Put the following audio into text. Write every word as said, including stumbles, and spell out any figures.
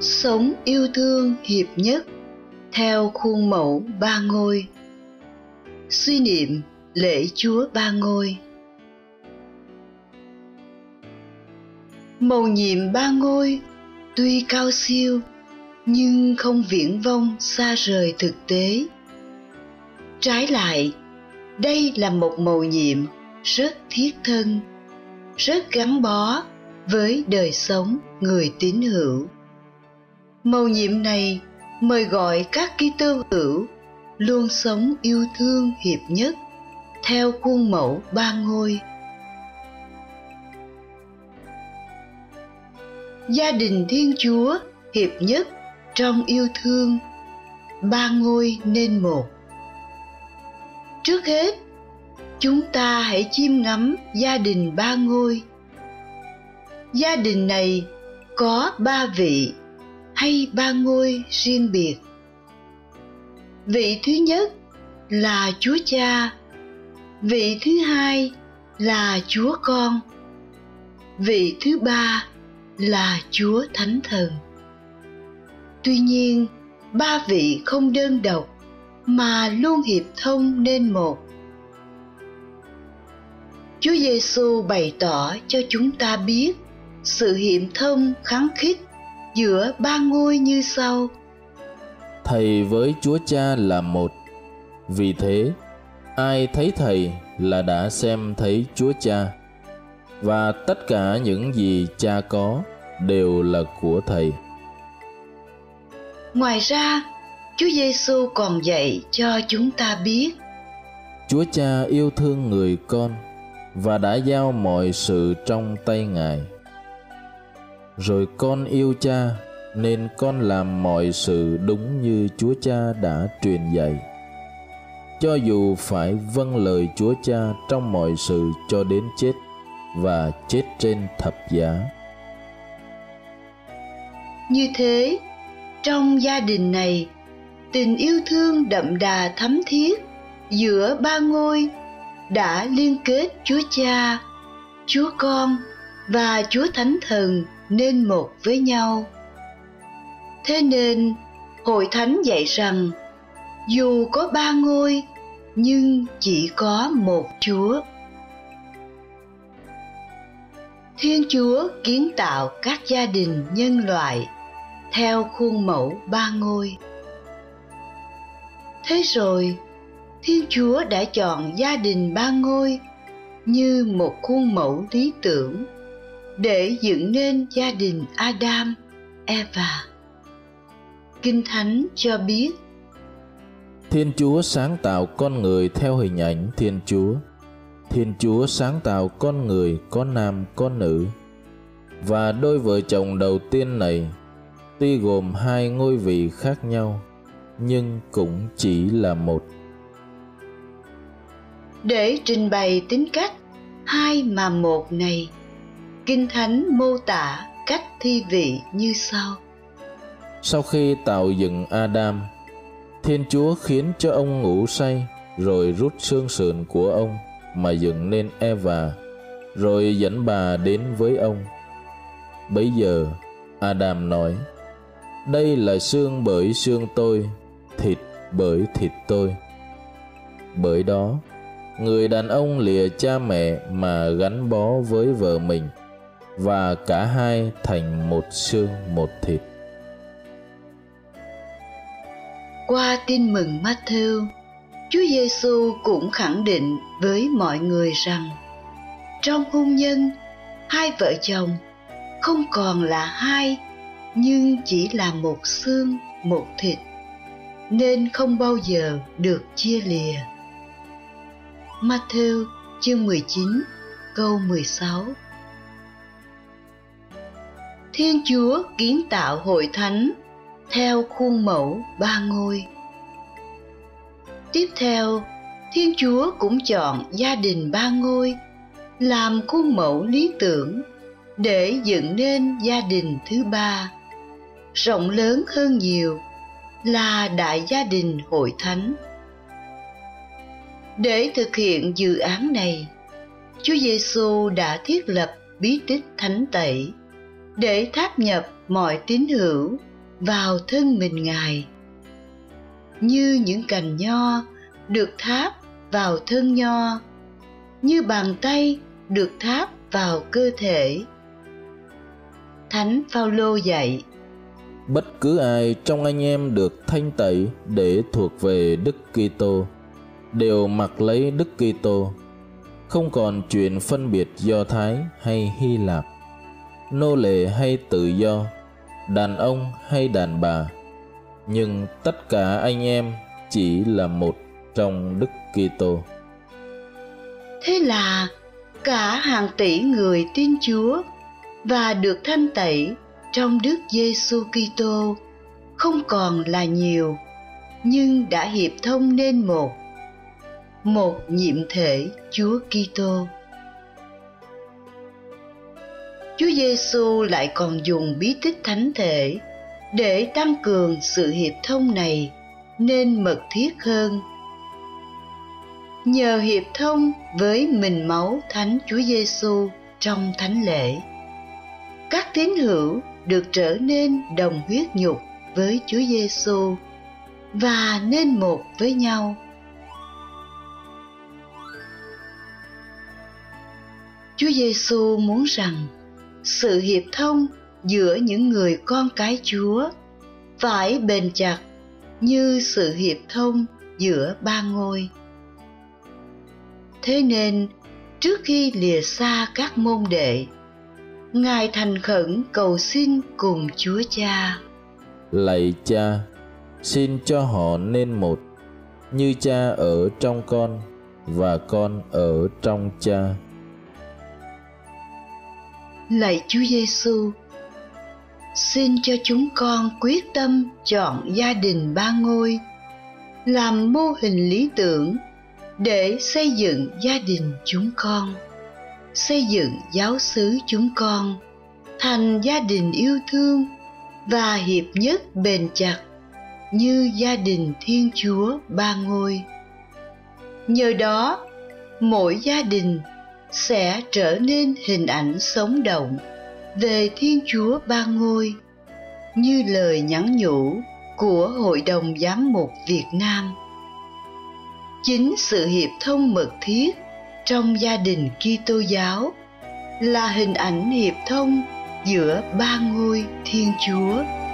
Sống yêu thương hiệp nhất theo khuôn mẫu ba ngôi. Suy niệm lễ Chúa Ba Ngôi. Mầu nhiệm ba ngôi tuy cao siêu nhưng không viển vông xa rời thực tế. Trái lại, đây là một mầu nhiệm rất thiết thân, rất gắn bó với đời sống người tín hữu. Mầu nhiệm này mời gọi các Kitô hữu luôn sống yêu thương hiệp nhất theo khuôn mẫu ba ngôi. Gia đình Thiên Chúa hiệp nhất trong yêu thương, ba ngôi nên một. Trước hết, chúng ta hãy chiêm ngắm gia đình ba ngôi. Gia đình này có ba vị hay ba ngôi riêng biệt. Vị thứ nhất là Chúa Cha, vị thứ hai là Chúa Con, vị thứ ba là Chúa Thánh Thần. Tuy nhiên, ba vị không đơn độc mà luôn hiệp thông nên một. Chúa Giêsu bày tỏ cho chúng ta biết sự hiệp thông khăng khít giữa ba ngôi như sau: Thầy với Chúa Cha là một. Vì thế, ai thấy Thầy là đã xem thấy Chúa Cha, và tất cả những gì Cha có đều là của Thầy. Ngoài ra, Chúa Giêsu còn dạy cho chúng ta biết Chúa Cha yêu thương người con và đã giao mọi sự trong tay Ngài. Rồi con yêu Cha nên con làm mọi sự đúng như Chúa Cha đã truyền dạy, cho dù phải vâng lời Chúa Cha trong mọi sự cho đến chết và chết trên thập giá. Như thế, trong gia đình này, tình yêu thương đậm đà thắm thiết giữa ba ngôi đã liên kết Chúa Cha, Chúa Con và Chúa Thánh Thần nên một với nhau. Thế nên, Hội Thánh dạy rằng dù có ba ngôi nhưng chỉ có một Chúa. Thiên Chúa kiến tạo các gia đình nhân loại theo khuôn mẫu ba ngôi. Thế rồi, Thiên Chúa đã chọn gia đình ba ngôi như một khuôn mẫu lý tưởng để dựng nên gia đình Adam, Eva. Kinh Thánh cho biết Thiên Chúa sáng tạo con người theo hình ảnh Thiên Chúa. Thiên Chúa sáng tạo con người có nam có nữ. Và đôi vợ chồng đầu tiên này tuy gồm hai ngôi vị khác nhau, nhưng cũng chỉ là một. Để trình bày tính cách hai mà một này, Kinh Thánh mô tả cách thi vị như sau. Sau khi tạo dựng Adam, Thiên Chúa khiến cho ông ngủ say, rồi rút xương sườn của ông mà dựng nên Eva, rồi dẫn bà đến với ông. Bấy giờ Adam nói: Đây là xương bởi xương tôi, thịt bởi thịt tôi. Bởi đó, người đàn ông lìa cha mẹ mà gắn bó với vợ mình, và cả hai thành một xương một thịt. Qua tin mừng Matthew, Chúa Giêsu cũng khẳng định với mọi người rằng trong hôn nhân, hai vợ chồng không còn là hai nhưng chỉ là một xương một thịt, nên không bao giờ được chia lìa. Matthew chương mười chín câu mười sáu. Thiên Chúa kiến tạo hội thánh theo khuôn mẫu ba ngôi. Tiếp theo, Thiên Chúa cũng chọn gia đình ba ngôi làm khuôn mẫu lý tưởng để dựng nên gia đình thứ ba, rộng lớn hơn nhiều, là đại gia đình hội thánh. Để thực hiện dự án này, Chúa Giêsu đã thiết lập bí tích thánh tẩy để tháp nhập mọi tín hữu vào thân mình Ngài, như những cành nho được tháp vào thân nho, như bàn tay được tháp vào cơ thể. Thánh Phaolô dạy: Bất cứ ai trong anh em được thanh tẩy để thuộc về Đức Kitô đều mặc lấy Đức Kitô, không còn chuyện phân biệt Do Thái hay Hy Lạp, nô lệ hay tự do, đàn ông hay đàn bà, nhưng tất cả anh em chỉ là một trong Đức Kitô. Thế là cả hàng tỷ người tin Chúa và được thanh tẩy trong Đức Giêsu Kitô không còn là nhiều, nhưng đã hiệp thông nên một, một nhiệm thể Chúa Kitô. Chúa Giêsu lại còn dùng bí tích thánh thể để tăng cường sự hiệp thông này nên mật thiết hơn. Nhờ hiệp thông với mình máu Thánh Chúa Giêsu trong thánh lễ, các tín hữu được trở nên đồng huyết nhục với Chúa Giêsu và nên một với nhau. Chúa Giêsu muốn rằng sự hiệp thông giữa những người con cái Chúa phải bền chặt như sự hiệp thông giữa ba ngôi. Thế nên, trước khi lìa xa các môn đệ, Ngài thành khẩn cầu xin cùng Chúa Cha: Lạy Cha, xin cho họ nên một, như Cha ở trong con và con ở trong Cha. Lạy Chúa Giêsu, xin cho chúng con quyết tâm chọn gia đình ba ngôi làm mô hình lý tưởng để xây dựng gia đình chúng con, xây dựng giáo xứ chúng con thành gia đình yêu thương và hiệp nhất bền chặt như gia đình Thiên Chúa ba ngôi. Nhờ đó, mỗi gia đình sẽ trở nên hình ảnh sống động về Thiên Chúa ba ngôi, như lời nhắn nhủ của Hội đồng Giám mục Việt Nam. Chính sự hiệp thông mật thiết trong gia đình Kitô giáo là hình ảnh hiệp thông giữa ba ngôi Thiên Chúa.